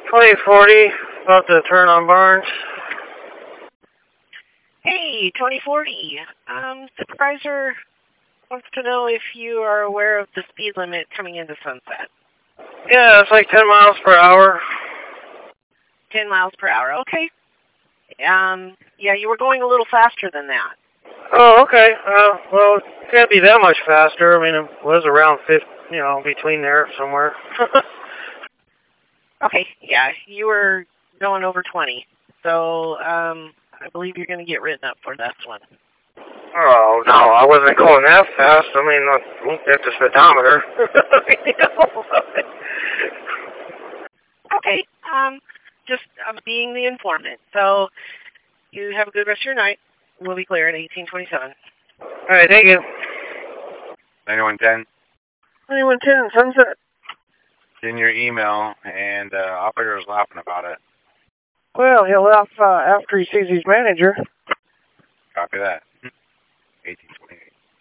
2040, about to turn on Barnes. Hey, 2040. Supervisor wants to know if you are aware of the speed limit coming into Sunset. Yeah, it's like 10 miles per hour. 10 miles per hour, okay. Yeah, you were going a little faster than that. Oh, okay. Well, it can't be that much faster. I mean, it was around 50, between there somewhere. Okay, yeah, you were going over 20. So, I believe you're going to get written up for this one. Oh, no, I wasn't going that fast. I mean, look at the speedometer. Okay, just being the informant. So, you have a good rest of your night. We'll be clear at 1827. All right, thank you. 9110. 9110, Sunset. In your email, and operator was laughing about it. Well, he'll laugh after he sees his manager. Copy that. 1828.